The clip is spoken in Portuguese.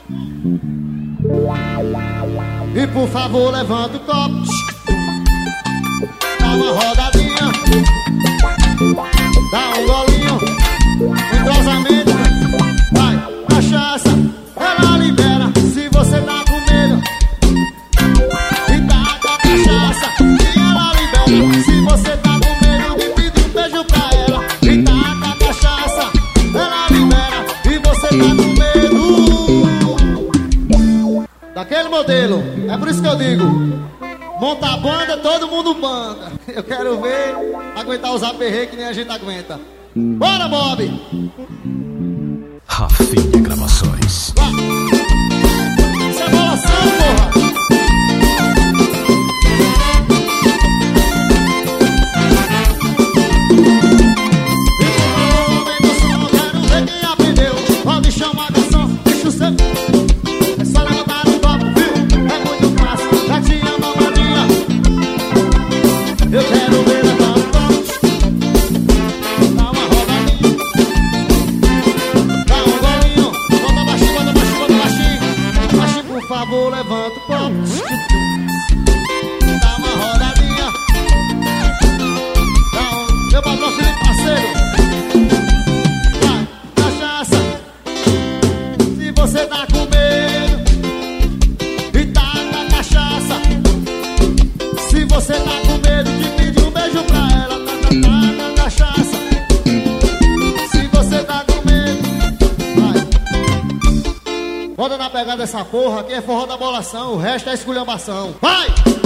E por favor levanta o copo, dá uma rodadinha, dá um golinho, entrosamento. Vai, cachaça, ela libera. Se você tá com medo, e taca a cachaça, e ela libera. Se você tá com medo de pedir um beijo pra ela, e taca a cachaça, ela libera. E você tá com medo daquele modelo. É por isso que eu digo, monta a banda, todo mundo banda. Eu quero ver aguentar os aperreios que nem a gente aguenta. Bora, Bob! Rafinha Gravações. Isso é bolação, porra! Quero ver quem aprendeu. Pode chamar a canção, deixa o seu. É só levantar o copo, viu? É muito fácil, gatinha mamadinha. Eu quero ver levantar o copo, dá uma rodadinha, dá um golinho. Bota baixinho, bota baixinho, bota baixinho. Baixinho, por favor, levanta o copo, dá uma rodadinha, dá um... Meu patrão Felipe parceiro. Vai, cachaça. Se você tá com medo, e taca a cachaça. Se você tá com medo de pedir um beijo pra ela, taca a cachaça. Se você tá com medo, vai. Bota na pegada dessa porra, aqui é forró da bolação, o resto é esculhambação. Vai!